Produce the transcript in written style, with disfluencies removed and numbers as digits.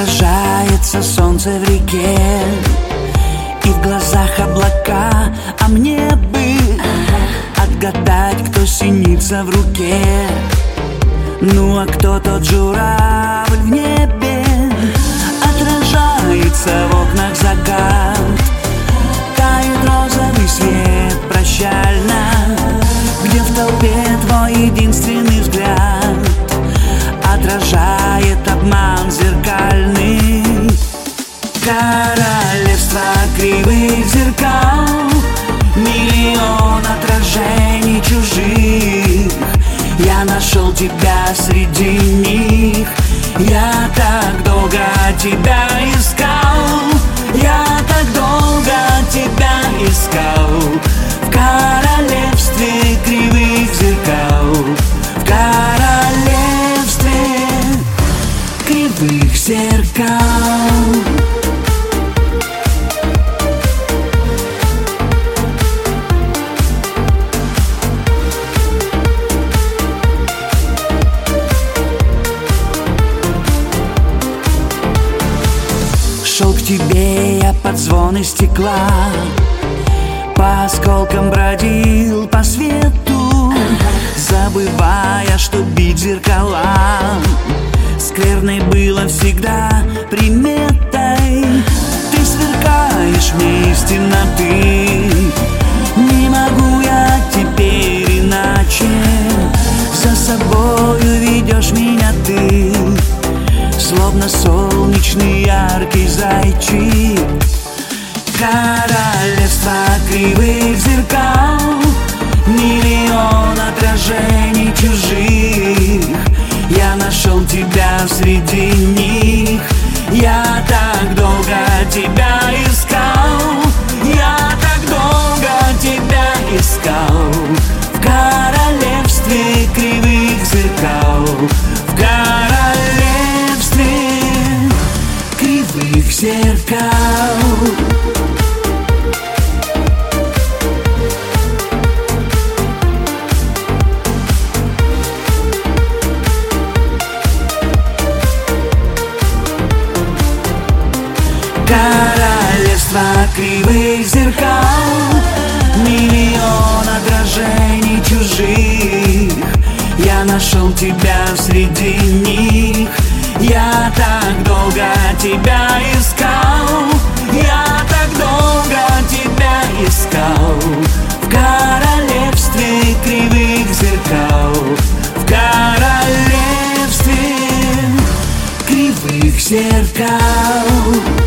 Отражается солнце в реке, и в глазах облака, а мне бы отгадать, кто синица в руке. Ну а кто тот журавль в небе? Отражается в окнах закат, тает розовый свет прощально, где в толпе твой единственный взгляд отражает обман зеркальный. Королевство кривых зеркал, миллион отражений чужих. Я нашел тебя среди них. Я так долго тебя искал, я так долго тебя искал. В королевстве кривых зеркал, в королевстве кривых зеркал. Шел к тебе я под звоны стекла, по осколкам бродил по свету, забывая, что бить зеркала скверной было всегда приметой. Ты сверкаешь мне из темноты, не могу я теперь иначе. За собою ведешь меня ты, словно солнечный яркий зайчик. Королевство кривых зеркал, миллион отражений чужих. Я нашел тебя среди них. Я так долго тебя искал, я так долго тебя искал. В королевстве кривых зеркал, в королевстве кривых зеркал. Королевство кривых зеркал, миллион отражений чужих. Я нашел тебя среди них. Я так долго тебя искал, я так долго тебя искал. В королевстве кривых зеркал, в королевстве кривых зеркал.